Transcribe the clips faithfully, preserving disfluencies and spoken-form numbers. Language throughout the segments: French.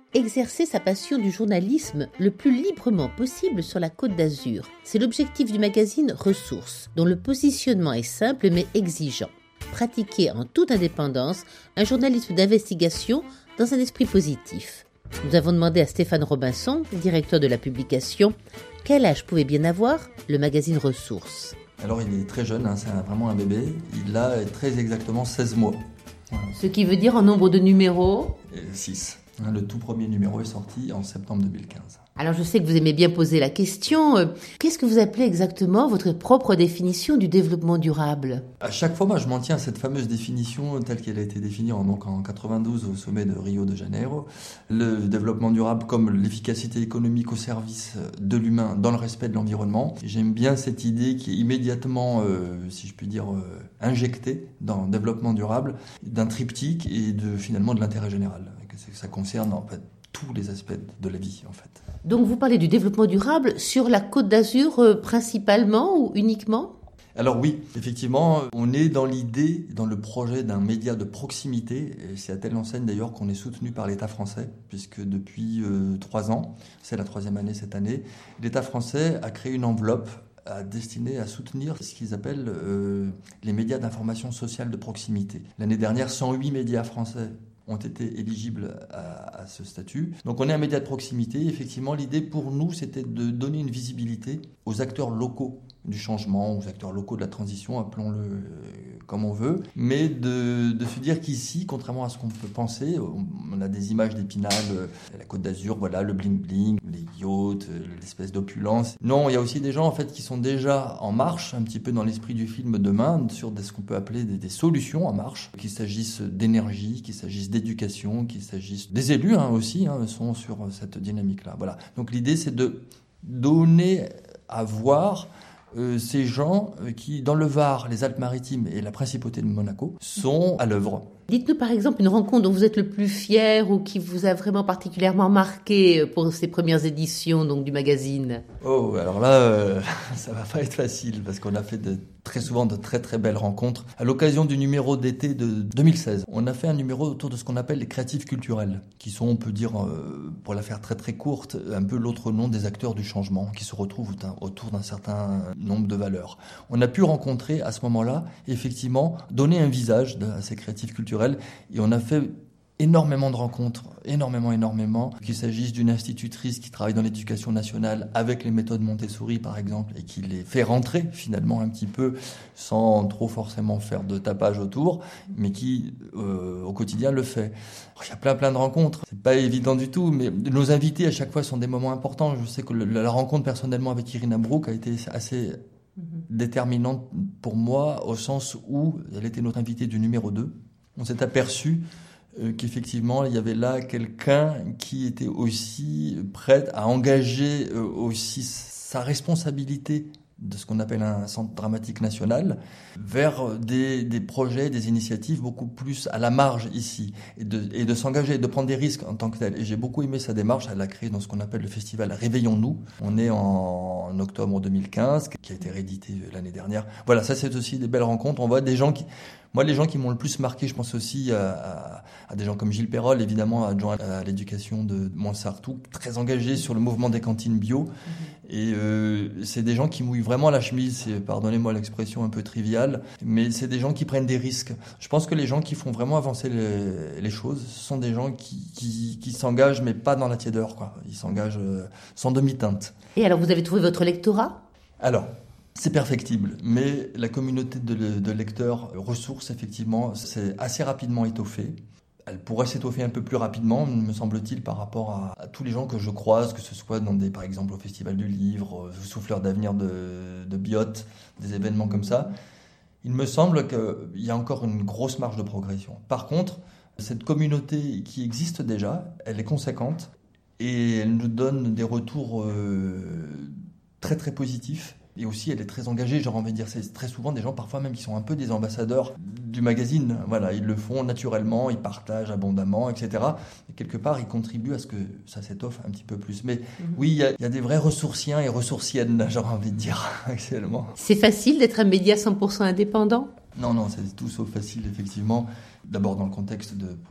Exercer sa passion du journalisme le plus librement possible sur la Côte d'Azur. C'est l'objectif du magazine Ressources, dont le positionnement est simple mais exigeant. Pratiquer en toute indépendance un journalisme d'investigation dans un esprit positif. Nous avons demandé à Stéphane Robinson, directeur de la publication, quel âge pouvait bien avoir le magazine Ressources. Alors il est très jeune, hein, c'est vraiment un bébé, il a très exactement seize mois. Voilà. Ce qui veut dire en nombre de numéros six. Le tout premier numéro est sorti en septembre deux mille quinze. Alors je sais que vous aimez bien poser la question. Qu'est-ce que vous appelez exactement votre propre définition du développement durable ? À chaque fois, moi, je m'en tiens à cette fameuse définition telle qu'elle a été définie en, donc, en quatre-vingt-douze au sommet de Rio de Janeiro. Le développement durable comme l'efficacité économique au service de l'humain dans le respect de l'environnement. J'aime bien cette idée qui est immédiatement, euh, si je puis dire, euh, injectée dans le développement durable d'un triptyque et de, finalement de l'intérêt général. Ça concerne en fait tous les aspects de la vie en fait. Donc vous parlez du développement durable sur la Côte d'Azur euh, principalement ou uniquement ? Alors oui, effectivement, on est dans l'idée, dans le projet d'un média de proximité, et c'est à telle enseigne d'ailleurs qu'on est soutenu par l'État français, puisque depuis euh, trois ans, c'est la troisième année cette année, l'État français a créé une enveloppe à destinée à soutenir ce qu'ils appellent euh, les médias d'information sociale de proximité. L'année dernière, cent huit médias français ont été éligibles à, à ce statut. Donc on est un média de proximité. Effectivement, l'idée pour nous, c'était de donner une visibilité aux acteurs locaux du changement, aux acteurs locaux de la transition, appelons-le euh, comme on veut, mais de, de se dire qu'ici, contrairement à ce qu'on peut penser, on, on a des images d'Épinal, euh, la Côte d'Azur, voilà, le bling-bling, les yachts, euh, l'espèce d'opulence. Non, il y a aussi des gens en fait qui sont déjà en marche, un petit peu dans l'esprit du film Demain, sur des, ce qu'on peut appeler des, des solutions en marche, qu'il s'agisse d'énergie, qu'il s'agisse d'éducation, qu'il s'agisse des élus hein, aussi, hein, sont sur cette dynamique-là. Voilà. Donc l'idée, c'est de donner à voir Euh, ces gens qui, dans le Var, les Alpes-Maritimes et la Principauté de Monaco, sont à l'œuvre. Dites-nous par exemple une rencontre dont vous êtes le plus fier ou qui vous a vraiment particulièrement marqué pour ces premières éditions donc, du magazine. Oh, alors là, euh, ça va pas être facile parce qu'on a fait de, très souvent de très très belles rencontres. À l'occasion du numéro d'été de deux mille seize, on a fait un numéro autour de ce qu'on appelle les créatifs culturels, qui sont, on peut dire, euh, pour la faire très très courte, un peu l'autre nom des acteurs du changement, qui se retrouvent autour d'un certain nombre de valeurs. On a pu rencontrer à ce moment-là, effectivement, donner un visage à ces créatifs culturels. Et on a fait énormément de rencontres, énormément, énormément. Qu'il s'agisse d'une institutrice qui travaille dans l'éducation nationale avec les méthodes Montessori, par exemple, et qui les fait rentrer, finalement, un petit peu, sans trop forcément faire de tapage autour, mais qui, euh, au quotidien, le fait. Alors, il y a plein, plein de rencontres. C'est pas évident du tout, mais nos invités, à chaque fois, sont des moments importants. Je sais que le, la rencontre, personnellement, avec Irina Brouk a été assez déterminante pour moi, au sens où elle était notre invitée du numéro deux. On s'est aperçu euh, qu'effectivement, il y avait là quelqu'un qui était aussi prêt à engager euh, aussi sa responsabilité de ce qu'on appelle un centre dramatique national vers des, des projets, des initiatives beaucoup plus à la marge ici et de, et de s'engager, de prendre des risques en tant que tel. Et j'ai beaucoup aimé sa démarche. Elle l'a créée dans ce qu'on appelle le festival Réveillons-nous. On est en, en octobre deux mille quinze, qui a été réédité l'année dernière. Voilà, ça c'est aussi des belles rencontres. On voit des gens qui... Moi, les gens qui m'ont le plus marqué, je pense aussi à, à, à des gens comme Gilles Perrol, évidemment, adjoint à l'éducation de Montsartou, très engagé sur le mouvement des cantines bio. Mmh. Et euh, c'est des gens qui mouillent vraiment la chemise, c'est, pardonnez-moi l'expression un peu triviale, mais c'est des gens qui prennent des risques. Je pense que les gens qui font vraiment avancer les, les choses, ce sont des gens qui, qui, qui s'engagent, mais pas dans la tiédeur, quoi. Ils s'engagent euh, sans demi-teinte. Et alors, vous avez trouvé votre lectorat ? Alors... C'est perfectible, mais la communauté de, de lecteurs ressources, effectivement, c'est assez rapidement étoffée. Elle pourrait s'étoffer un peu plus rapidement, me semble-t-il, par rapport à, à tous les gens que je croise, que ce soit dans des, par exemple, au Festival du Livre, au Souffleur d'Avenir de, de Biot, des événements comme ça. Il me semble qu'il y a encore une grosse marge de progression. Par contre, cette communauté qui existe déjà, elle est conséquente et elle nous donne des retours euh, très très positifs. Et aussi, elle est très engagée, j'aurais envie de dire, c'est très souvent des gens, parfois même, qui sont un peu des ambassadeurs du magazine. Voilà, ils le font naturellement, ils partagent abondamment, et cetera. Et quelque part, ils contribuent à ce que ça s'étoffe un petit peu plus. Mais mmh. oui, il y, y a des vrais ressourciens et ressourciennes, j'aurais envie de dire, actuellement. C'est facile d'être un média cent pour cent indépendant ? Non, non, c'est tout sauf facile, effectivement. D'abord, dans le contexte de...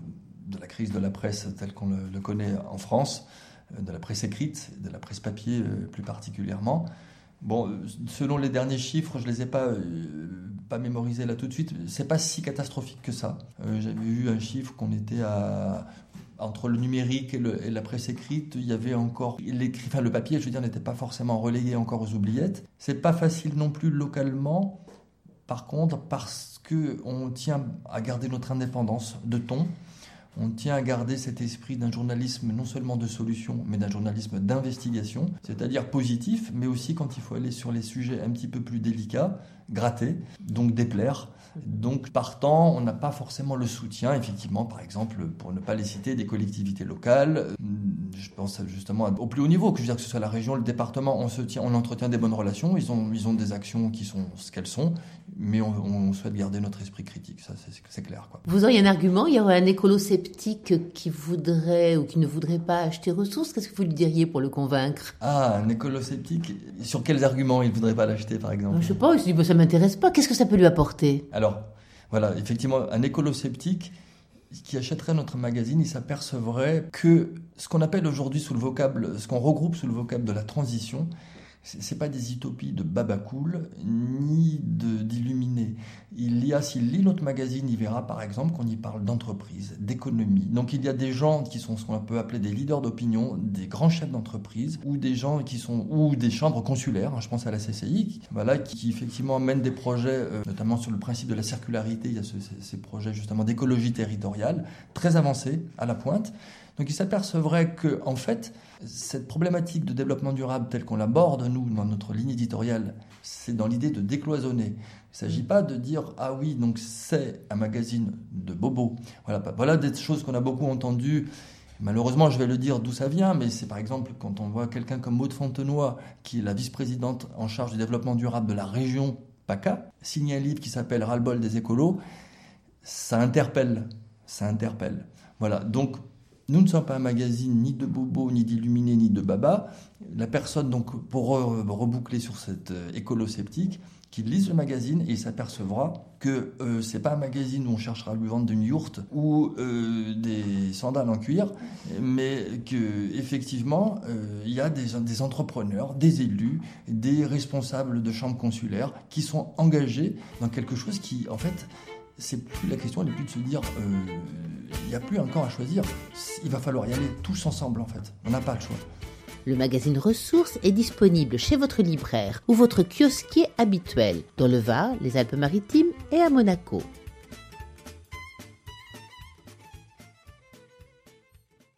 de la crise de la presse telle qu'on le, le connaît en France, de la presse écrite, de la presse papier plus particulièrement. Bon, selon les derniers chiffres, je ne les ai pas, euh, pas mémorisés là tout de suite, c'est pas si catastrophique que ça. Euh, j'avais vu un chiffre qu'on était à... Entre le numérique et, le, et la presse écrite, il y avait encore... L'écrit, enfin, le papier, je veux dire, n'était pas forcément relégué encore aux oubliettes. C'est pas facile non plus localement, par contre, parce qu'on tient à garder notre indépendance de ton. On tient à garder cet esprit d'un journalisme non seulement de solution, mais d'un journalisme d'investigation, c'est-à-dire positif, mais aussi quand il faut aller sur les sujets un petit peu plus délicats, gratter, donc déplaire. Donc partant, on n'a pas forcément le soutien, effectivement, par exemple, pour ne pas les citer, des collectivités locales. Je pense justement au plus haut niveau, que je veux dire que ce soit la région, le département, on se tient, on entretient des bonnes relations, ils ont, ils ont des actions qui sont ce qu'elles sont, mais on, on souhaite garder notre esprit critique, ça c'est, c'est clair, quoi. Vous auriez un argument, il y aurait un écolo-sceptique qui voudrait ou qui ne voudrait pas acheter ressources, qu'est-ce que vous lui diriez pour le convaincre ? Ah, un écolo-sceptique, sur quels arguments il ne voudrait pas l'acheter, par exemple ? Je ne sais pas, il se dit bah, ça ne m'intéresse pas, qu'est-ce que ça peut lui apporter ? Alors, voilà, effectivement, un écolo-sceptique qui achèterait notre magazine, il s'apercevrait que ce qu'on appelle aujourd'hui sous le vocable, ce qu'on regroupe sous le vocable de la transition, c'est, c'est pas des utopies de babacool, ni de, d'illuminés. Il y a, s'il lit notre magazine, il verra par exemple qu'on y parle d'entreprise, d'économie. Donc il y a des gens qui sont ce qu'on peut appeler des leaders d'opinion, des grands chefs d'entreprise, ou des gens qui sont, ou des chambres consulaires, hein, je pense à la C C I, qui, voilà, qui, qui effectivement mènent des projets, euh, notamment sur le principe de la circularité, il y a ce, ces, ces projets justement d'écologie territoriale, très avancés, à la pointe. Donc il s'apercevrait que, en fait, cette problématique de développement durable telle qu'on l'aborde, nous, dans notre ligne éditoriale, c'est dans l'idée de décloisonner. Il ne s'agit pas de dire « Ah oui, donc c'est un magazine de bobos ». Voilà, voilà des choses qu'on a beaucoup entendues. Malheureusement, je vais le dire d'où ça vient, mais c'est par exemple quand on voit quelqu'un comme Maud Fontenoy, qui est la vice-présidente en charge du développement durable de la région PACA, signer un livre qui s'appelle « Ras-le-bol des écolos », ça interpelle, ça interpelle. Voilà, donc... Nous ne sommes pas un magazine ni de bobos, ni d'illuminés, ni de babas. La personne, donc, pour reboucler sur cette écolo-sceptique, qui lise le magazine et il s'apercevra que euh, c'est pas un magazine où on cherchera à lui vendre une yourte ou euh, des sandales en cuir, mais que effectivement euh, il y a des, des entrepreneurs, des élus, des responsables de chambres consulaires qui sont engagés dans quelque chose qui, en fait, c'est plus la question, elle n'est plus de se dire il euh, n'y a plus un camp à choisir, il va falloir y aller tous ensemble en fait, on n'a pas le choix. Le magazine Ressources est disponible chez votre libraire ou votre kiosquier habituel, dans le Var, les Alpes-Maritimes et à Monaco.